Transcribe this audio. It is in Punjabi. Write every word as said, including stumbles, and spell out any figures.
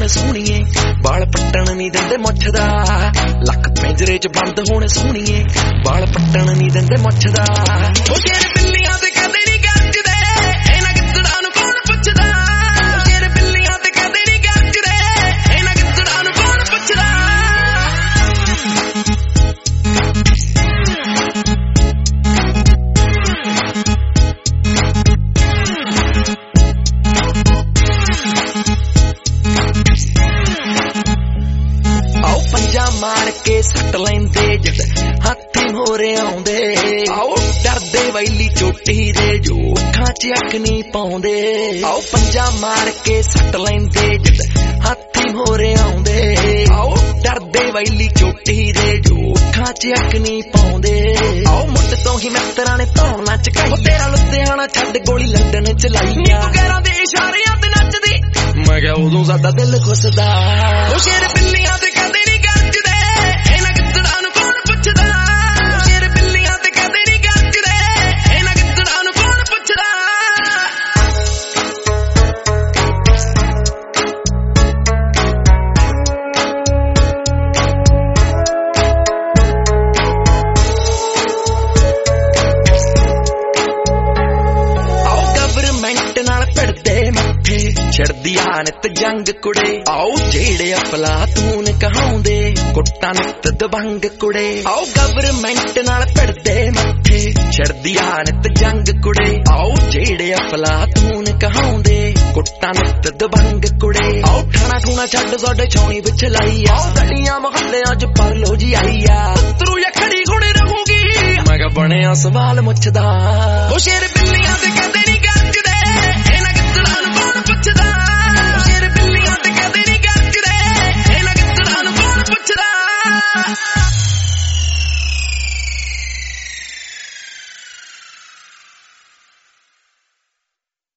ਹੋਣੇ ਸੋਹਣੀਏ ਵਾਲ ਪੱਟਣ ਨਹੀਂ ਦਿੰਦੇ ਮੁੱਛ ਦਾ ਲੱਕ ਪਿੰਜਰੇ ਚ ਬੰਦ ਹੋਣੇ ਸੋਹਣੀਏ ਵਾਲ ਪੱਟਣ ਨਹੀਂ ਦਿੰਦੇ ਮੁੱਛ ਦਾ ਉਹ ਸ਼ੇਰ ਬਿੱਲੀਆਂ ਤੇ ਕਦੇ ਨਹੀਂ ਗੱਜਦੇ ਇਹਨਾਂ ਗਿੱਦੜਾਂ ਨੂੰ ਕੌਣ ਪੁੱਛਦਾ ਉਹ ਸ਼ੇਰ ਬਿੱਲੀਆਂ ਤੇ ਕਦੇ ਨਹੀਂ ਗੱਜਦੇ ਇਹਨਾਂ ਗਿੱਦੜਾਂ ਨੂੰ ਕੌਣ ਪੁੱਛਦਾ ਮਾਰ ਕੇ ਸੱਟ ਲੈਂਦੇ ਜਦ ਹਾਥੀ ਮੋਰੇ ਆਉਂਦੇ ਆਓ ਡਰਦੇ ਵੈਲੀ ਚੋਟੀ ਦੇ ਜੋ ਅੱਖਾਂ ਚ ਅੱਖ ਨਹੀਂ ਪਾਉਂਦੇ ਆਓ ਪੰਜਾ ਮਾਰ ਕੇ ਸੱਟ ਲੈਂਦੇ ਜਦ ਹਾਥੀ ਮੋਰੇ ਆਉਂਦੇ ਆਓ ਡਰਦੇ ਵੈਲੀ ਚੋਟੀ ਦੇ ਜੋ ਅੱਖਾਂ ਚ ਅੱਖ ਨਹੀਂ ਪਾਉਂਦੇ ਆਓ ਮੁੱਢ ਤੋਂ ਹੀ ਮਿੱਤਰਾਂ ਨੇ ਧੌਣ ਨੱਚ ਕੇ ਤੇਰਾ ਲੁਧਿਆਣਾ ਛੱਡ ਗੋਲੀ ਲੰਡਨ ਚਲਾਈ ਨੀਤੂ ਗੈਰਾਂ ਦੇ ਇਸ਼ਾਰਿਆਂ ਤੇ ਨੱਚਦੀ ਮੈਂ ਕਿਹਾ ਉਦੋਂ ਸਾਡਾ ਦਿਲ ਖੁੱਸਦਾ ਉਹ ਸ਼ੇਰ ਬਿੱਲੀਆਂ ਤੇ ਕਹਿੰਦੇ ਨਹੀਂ ਗੱਜਦੇ ਇਹਨਾਂ ਗਿੱਦੜਾਂ ਨੂੰ ਕੌਣ ਪੁੱਛਦਾ ਉਹ ਸ਼ੇਰ ਬਿੱਲੀਆਂ ਤੇ ਕਹਿੰਦੇ ਨਹੀਂ ਗੱਜਦੇ ਇਹਨਾਂ ਗਿੱਦੜਾਂ ਨੂੰ ਕੌਣ ਪੁੱਛਦਾ ਆਓ ਗਵਰਮੈਂਟ ਨਾਲ ਭਿੜਦੇ ਮੱਥੇ ਛੜਦੀ ਆ ਨਿਤ ਜੰਗ ਕੁੜੇ ਆਓ ਜਿਹੜੇ ਅਫਲਾਤੂਨ ਕਹਾਉਂਦੇ ਕੁੱਟਾਂ ਨਿਤ ਦਬੰਗ ਕੁੜੇ ਆਓ ਗਵਰਮੈਂਟ ਨਾਲ ਭਿੜਦੇ ਮੱਥੇ ਛੜਦੀ ਆ ਨਿਤ ਜੰਗ ਕੁੜੇ ਆਓ ਜਿਹੜੇ ਅਫਲਾਤੂਨ ਕਹਾਉਂਦੇ ਕੁੱਟਾਂ ਨਿਤ ਦਬੰਗ ਕੁੜੇ ਆਓ ਠਾਣਾ ਠੂਣਾ ਛੱਡ ਸਾਡੇ ਛਾਉਣੀ ਵਿੱਚ ਲਾਈ ਆ ਗਲੀਆਂ ਮੁਹੱਲਿਆਂ ਚ ਪਰ ਲੋ ਜੀ ਆਈ ਆ ਤਰੂ ਜਾਂ ਖੜੀ ਖੁੜੀ ਰਹੂਗੀ ਮੈਂ ਕਿਹਾ ਬਣਿਆ ਸਵਾਲ ਮੁੱਛਦਾ ਉਹ ਸ਼ੇਰ ਬਿੱਲੀਆਂ ਤੇ ਕਹਿੰਦੇ ਨਹੀਂ ਗੱਜਦੇ ਇਹਨਾਂ ਗਿੱਦੜਾਂ ਨੂੰ ਕੌਣ ਪੁੱਛਦਾ ਸ਼ੇਰ ਬਿੱਲੀਆਂ ਤੇ ਕਹਿੰਦੇ ਨਹੀਂ ਗੱਜਦੇ ਇਹਨਾਂ ਗਿੱਦੜਾਂ ਨੂੰ ਕੌਣ ਪੁੱਛਦਾ